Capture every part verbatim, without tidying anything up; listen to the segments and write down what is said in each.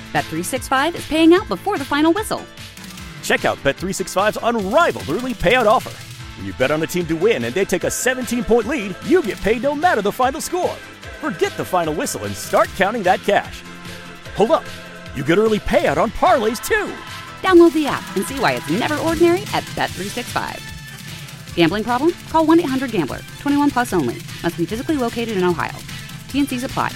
Bet three sixty-five is paying out before the final whistle. Check out Bet three sixty-five's unrivaled early payout offer. When you bet on a team to win and they take a seventeen-point lead, you get paid no matter the final score. Forget the final whistle and start counting that cash. Hold up. You get early payout on parlays, too. Download the app and see why it's never ordinary at Bet three sixty-five. Gambling problem? Call one eight hundred gambler. twenty-one plus only. Must be physically located in Ohio. T N Cs apply.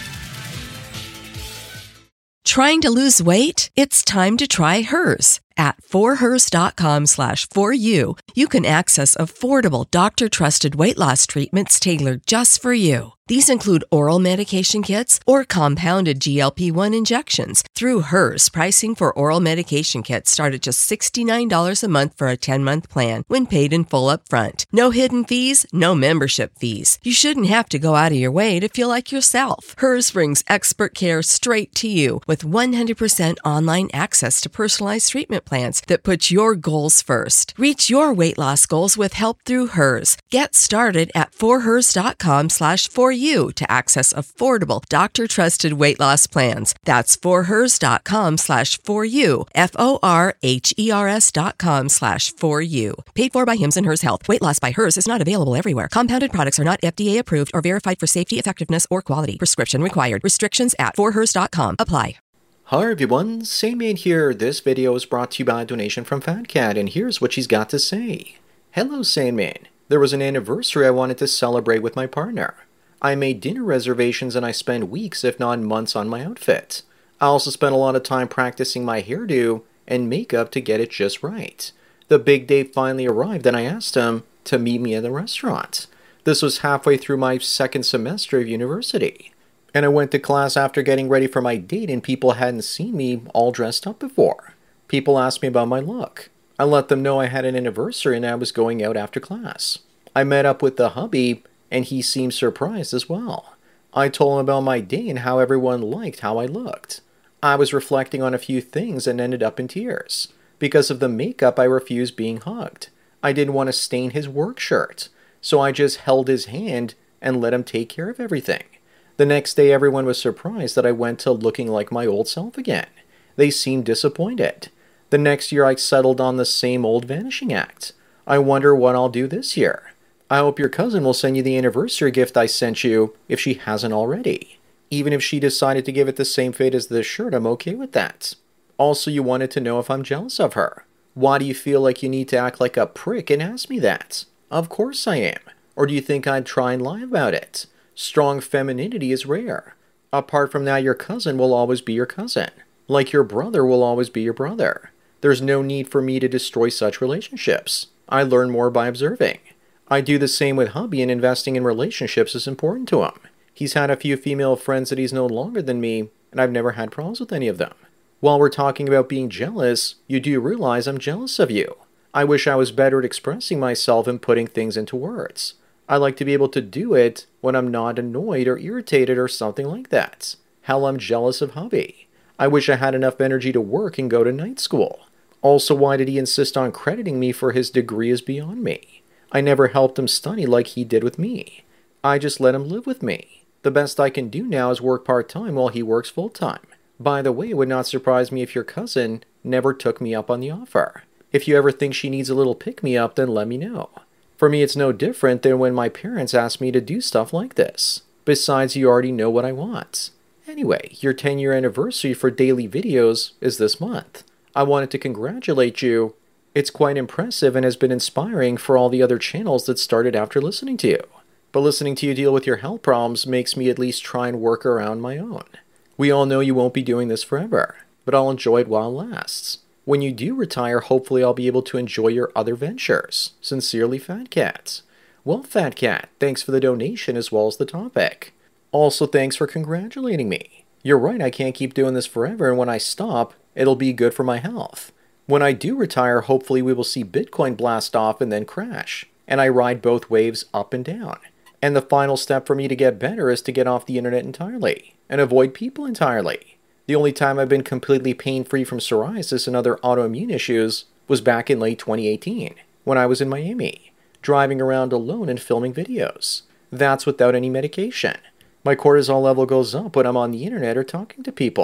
Trying to lose weight? It's time to try Hers. At forhers.com slash for you, you can access affordable doctor-trusted weight loss treatments tailored just for you. These include oral medication kits or compounded G L P one injections. Through Hers, pricing for oral medication kits start at just sixty-nine dollars a month for a ten-month plan when paid in full upfront. No hidden fees, no membership fees. You shouldn't have to go out of your way to feel like yourself. Hers brings expert care straight to you with one hundred percent online access to personalized treatment plans that put your goals first. Reach your weight loss goals with help through Hers. Get started at forhers.com slash for you to access affordable doctor-trusted weight loss plans. That's forhers.com slash for you. F-O-R-H-E-R-S dot com slash for you. Paid for by Hims and Hers Health. Weight loss by Hers is not available everywhere. Compounded products are not F D A approved or verified for safety, effectiveness, or quality. Prescription required. Restrictions at forhers dot com apply. Hi everyone, Sandman here. This video is brought to you by a donation from Fat Cat, and here's what she's got to say. Hello Sandman. There was an anniversary I wanted to celebrate with my partner. I made dinner reservations and I spent weeks, if not months, on my outfit. I also spent a lot of time practicing my hairdo and makeup to get it just right. The big day finally arrived and I asked him to meet me at the restaurant. This was halfway through my second semester of university. And I went to class after getting ready for my date and people hadn't seen me all dressed up before. People asked me about my look. I let them know I had an anniversary and I was going out after class. I met up with the hubby and he seemed surprised as well. I told him about my day and how everyone liked how I looked. I was reflecting on a few things and ended up in tears. Because of the makeup, I refused being hugged. I didn't want to stain his work shirt, so I just held his hand and let him take care of everything. The next day, everyone was surprised that I went to looking like my old self again. They seemed disappointed. The next year, I settled on the same old vanishing act. I wonder what I'll do this year. I hope your cousin will send you the anniversary gift I sent you if she hasn't already. Even if she decided to give it the same fate as this shirt, I'm okay with that. Also, you wanted to know if I'm jealous of her. Why do you feel like you need to act like a prick and ask me that? Of course I am. Or do you think I'd try and lie about it? Strong femininity is rare. Apart from that, your cousin will always be your cousin. Like your brother will always be your brother. There's no need for me to destroy such relationships. I learn more by observing. I do the same with hubby, and investing in relationships is important to him. He's had a few female friends that he's known longer than me, and I've never had problems with any of them. While we're talking about being jealous, you do realize I'm jealous of you. I wish I was better at expressing myself and putting things into words. I like to be able to do it when I'm not annoyed or irritated or something like that. Hell, I'm jealous of hubby. I wish I had enough energy to work and go to night school. Also, why did he insist on crediting me for his degree is beyond me. I never helped him study like he did with me. I just let him live with me. The best I can do now is work part-time while he works full-time. By the way, it would not surprise me if your cousin never took me up on the offer. If you ever think she needs a little pick-me-up, then let me know. For me, it's no different than when my parents asked me to do stuff like this. Besides, you already know what I want. Anyway, your ten-year anniversary for daily videos is this month. I wanted to congratulate you. It's quite impressive and has been inspiring for all the other channels that started after listening to you. But listening to you deal with your health problems makes me at least try and work around my own. We all know you won't be doing this forever, but I'll enjoy it while it lasts. When you do retire, hopefully I'll be able to enjoy your other ventures. Sincerely, Fat Cat. Well, Fat Cat, thanks for the donation as well as the topic. Also, thanks for congratulating me. You're right, I can't keep doing this forever, and when I stop, it'll be good for my health. When I do retire, hopefully we will see Bitcoin blast off and then crash, and I ride both waves up and down. And the final step for me to get better is to get off the internet entirely, and avoid people entirely. The only time I've been completely pain-free from psoriasis and other autoimmune issues was back in late twenty eighteen, when I was in Miami, driving around alone and filming videos. That's without any medication. My cortisol level goes up when I'm on the internet or talking to people.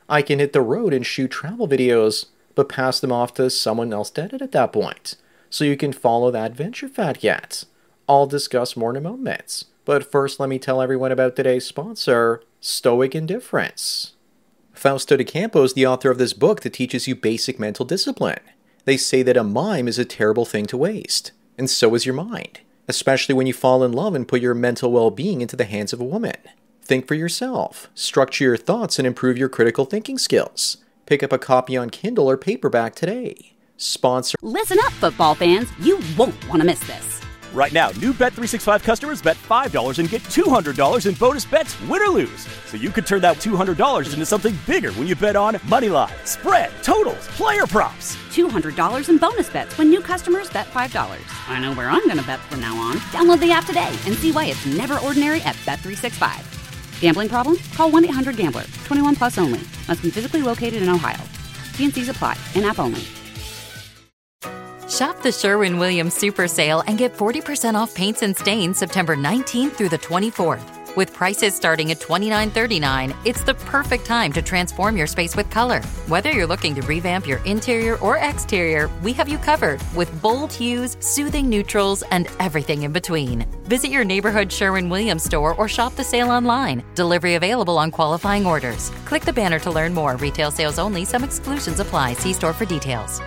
I can hit the road and shoot travel videos, but pass them off to someone else to edit at that point. So you can follow that adventure, Fat Cat. I'll discuss more in a moment. But first, let me tell everyone about today's sponsor, Stoic Indifference. Fausto de Campo is the author of this book that teaches you basic mental discipline. They say that a mime is a terrible thing to waste, and so is your mind, especially when you fall in love and put your mental well-being into the hands of a woman. Think for yourself, structure your thoughts, and improve your critical thinking skills. Pick up a copy on Kindle or paperback today. Sponsor. Listen up, football fans. You won't want to miss this. Right now, new Bet three sixty-five customers bet five dollars and get two hundred dollars in bonus bets, win or lose. So you could turn that two hundred dollars into something bigger when you bet on money line, spread, totals, player props. two hundred dollars in bonus bets when new customers bet five dollars. I know where I'm going to bet from now on. Download the app today and see why it's never ordinary at Bet three sixty-five. Gambling problem? Call one eight hundred gambler. twenty-one plus only. Must be physically located in Ohio. T N Cs apply. In-app only. Shop the Sherwin-Williams Super Sale and get forty percent off paints and stains September nineteenth through the twenty-fourth. With prices starting at twenty-nine thirty-nine, it's the perfect time to transform your space with color. Whether you're looking to revamp your interior or exterior, we have you covered with bold hues, soothing neutrals, and everything in between. Visit your neighborhood Sherwin-Williams store or shop the sale online. Delivery available on qualifying orders. Click the banner to learn more. Retail sales only. Some exclusions apply. See store for details.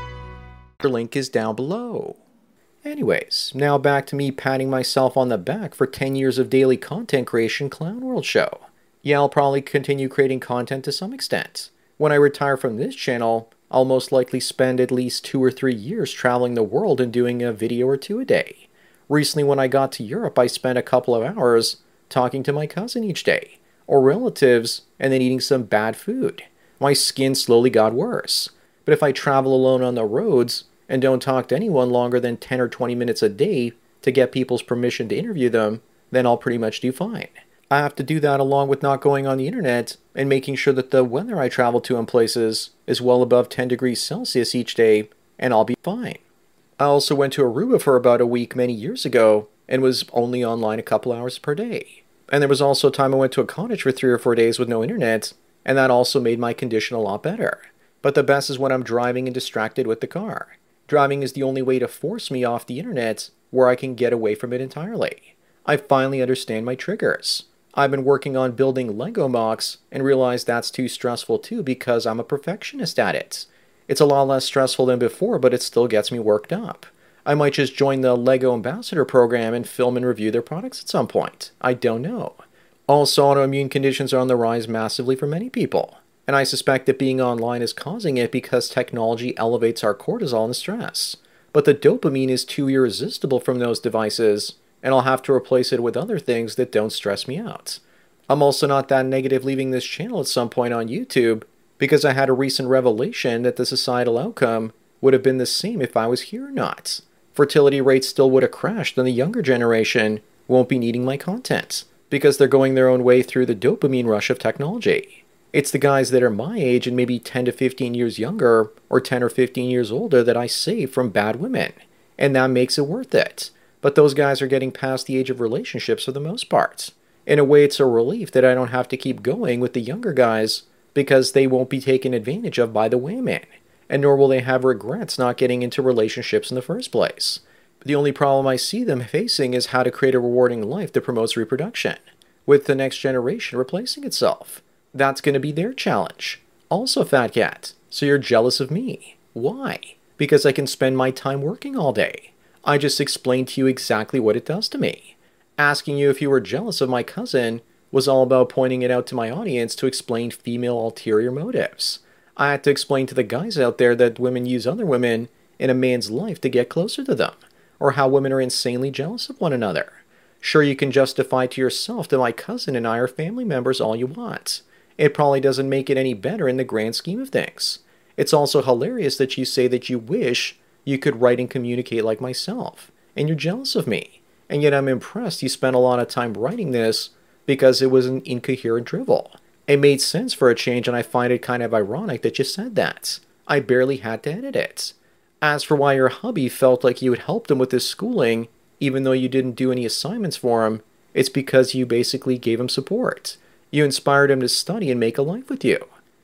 Link is down below. Anyways, now back to me patting myself on the back for ten years of daily content creation Clown World Show. Yeah, I'll probably continue creating content to some extent. When I retire from this channel, I'll most likely spend at least two or three years traveling the world and doing a video or two a day. Recently when I got to Europe, I spent a couple of hours talking to my cousin each day, or relatives, and then eating some bad food. My skin slowly got worse. But if I travel alone on the roads, and don't talk to anyone longer than ten or twenty minutes a day to get people's permission to interview them, then I'll pretty much do fine. I have to do that along with not going on the internet and making sure that the weather I travel to in places is well above ten degrees Celsius each day, and I'll be fine. I also went to Aruba for about a week many years ago and was only online a couple hours per day. And there was also a time I went to a cottage for three or four days with no internet, and that also made my condition a lot better. But the best is when I'm driving and distracted with the car. Driving is the only way to force me off the internet where I can get away from it entirely. I finally understand my triggers. I've been working on building Lego MOCs and realized that's too stressful too because I'm a perfectionist at it. It's a lot less stressful than before, but it still gets me worked up. I might just join the Lego Ambassador program and film and review their products at some point. I don't know. Also, autoimmune conditions are on the rise massively for many people. And I suspect that being online is causing it because technology elevates our cortisol and stress. But the dopamine is too irresistible from those devices, and I'll have to replace it with other things that don't stress me out. I'm also not that negative leaving this channel at some point on YouTube, because I had a recent revelation that the societal outcome would have been the same if I was here or not. Fertility rates still would have crashed, and the younger generation won't be needing my content, because they're going their own way through the dopamine rush of technology. It's the guys that are my age and maybe ten to fifteen years younger or ten or fifteen years older that I save from bad women. And that makes it worth it. But those guys are getting past the age of relationships for the most part. In a way, it's a relief that I don't have to keep going with the younger guys because they won't be taken advantage of by the women. And nor will they have regrets not getting into relationships in the first place. The only problem I see them facing is how to create a rewarding life that promotes reproduction, with the next generation replacing itself. That's going to be their challenge. Also, Fat Cat, so you're jealous of me. Why? Because I can spend my time working all day. I just explained to you exactly what it does to me. Asking you if you were jealous of my cousin was all about pointing it out to my audience to explain female ulterior motives. I had to explain to the guys out there that women use other women in a man's life to get closer to them, or how women are insanely jealous of one another. Sure, you can justify to yourself that my cousin and I are family members all you want. It probably doesn't make it any better in the grand scheme of things. It's also hilarious that you say that you wish you could write and communicate like myself, and you're jealous of me. And yet I'm impressed you spent a lot of time writing this because it was an incoherent drivel. It made sense for a change, and I find it kind of ironic that you said that. I barely had to edit it. As for why your hubby felt like you had helped him with his schooling, even though you didn't do any assignments for him, it's because you basically gave him support. You inspired him to study and make a life with you.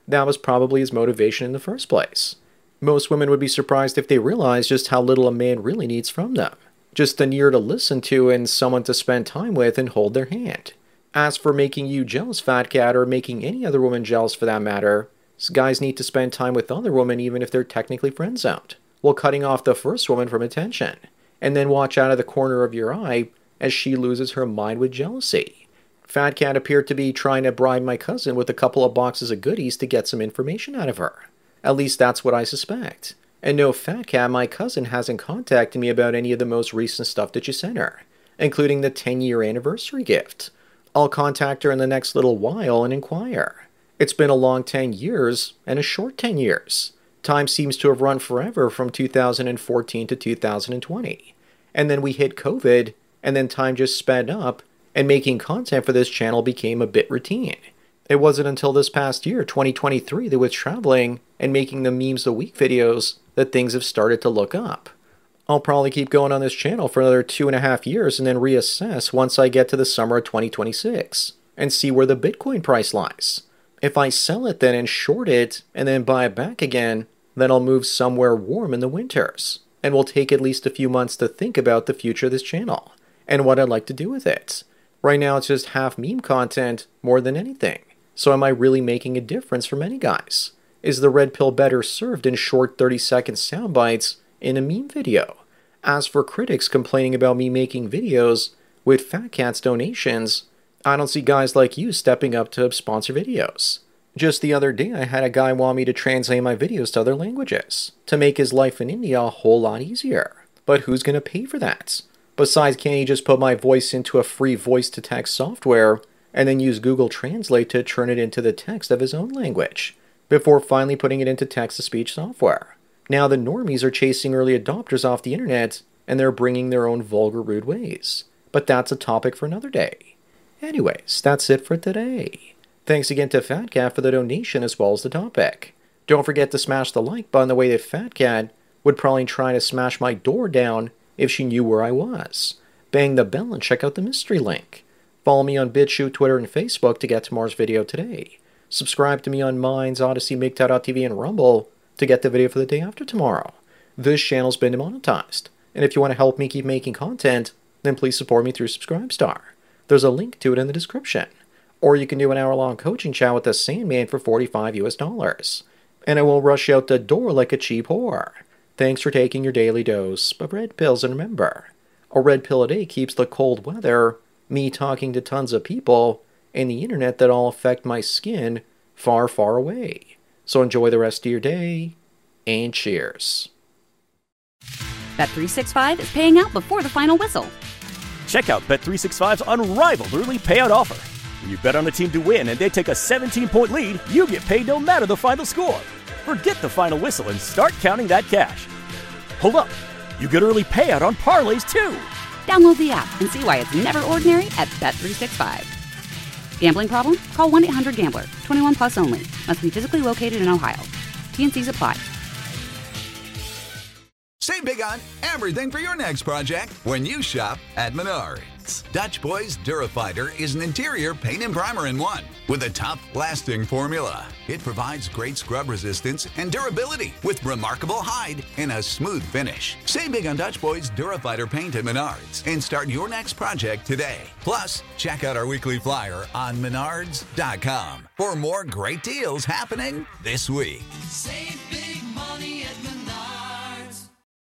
That was probably his motivation in the first place. Most women would be surprised if they realized just how little a man really needs from them. Just an ear to listen to and someone to spend time with and hold their hand. As for making you jealous, fat cat, or making any other woman jealous for that matter, guys need to spend time with other women even if they're technically friend-zoned, while cutting off the first woman from attention, and then watch out of the corner of your eye as she loses her mind with jealousy. Fat cat appeared to be trying to bribe my cousin with a couple of boxes of goodies to get some information out of her. At least that's what I suspect. And no, fat cat, my cousin hasn't contacted me about any of the most recent stuff that you sent her, including the ten-year anniversary gift. I'll contact her in the next little while and inquire. It's been a long ten years and a short ten years. Time seems to have run forever from two thousand fourteen to two thousand twenty. And then we hit COVID, and then time just sped up, and making content for this channel became a bit routine. It wasn't until this past year, twenty twenty-three, that with traveling and making the memes a week videos that things have started to look up. I'll probably keep going on this channel for another two and a half years and then reassess once I get to the summer of twenty twenty-six and see where the Bitcoin price lies. If I sell it then and short it and then buy it back again, then I'll move somewhere warm in the winters, and will take at least a few months to think about the future of this channel and what I'd like to do with it. Right now it's just half meme content more than anything. So am I really making a difference for many guys? Is the red pill better served in short thirty second sound bites in a meme video? As for critics complaining about me making videos with Fat Cat's donations, I don't see guys like you stepping up to sponsor videos. Just the other day I had a guy want me to translate my videos to other languages to make his life in India a whole lot easier. But who's going to pay for that? Besides, can't he just put my voice into a free voice-to-text software and then use Google Translate to turn it into the text of his own language, before finally putting it into text-to-speech software? Now the normies are chasing early adopters off the internet, and they're bringing their own vulgar, rude ways. But that's a topic for another day. Anyways, that's it for today. Thanks again to Fat Cat for the donation as well as the topic. Don't forget to smash the like button the way that Fat Cat would probably try to smash my door down if she knew where I was. Bang the bell and check out the mystery link. Follow me on BitChute, Twitter, and Facebook to get tomorrow's video today. Subscribe to me on Minds, Odyssey, MGTOW dot T V, and Rumble to get the video for the day after tomorrow. This channel's been demonetized, and if you want to help me keep making content, then please support me through Subscribestar. There's a link to it in the description. Or you can do an hour-long coaching chat with the Sandman for forty-five US dollars. And I will rush out the door like a cheap whore. Thanks for taking your daily dose of red pills, and remember, a red pill a day keeps the cold weather, me talking to tons of people, and the internet that all affect my skin far, far away. So enjoy the rest of your day, and cheers. Bet three sixty-five is paying out before the final whistle. Check out Bet three sixty-five's unrivaled early payout offer. When you bet on a team to win and they take a seventeen point lead, you get paid no matter the final score. Forget the final whistle and start counting that cash. Hold up, you get early payout on parlays too. Download the app and see why it's never ordinary at Bet three sixty-five. Gambling problem? Call one eight hundred gambler. twenty-one plus only. Must be physically located in Ohio. T N Cs apply. Save big on everything for your next project when you shop at Menards. Dutch Boys Durafighter is an interior paint and primer in one with a tough-lasting formula. It provides great scrub resistance and durability with remarkable hide and a smooth finish. Save big on Dutch Boys Durafighter paint at Menards and start your next project today. Plus, check out our weekly flyer on menards dot com for more great deals happening this week. Save big.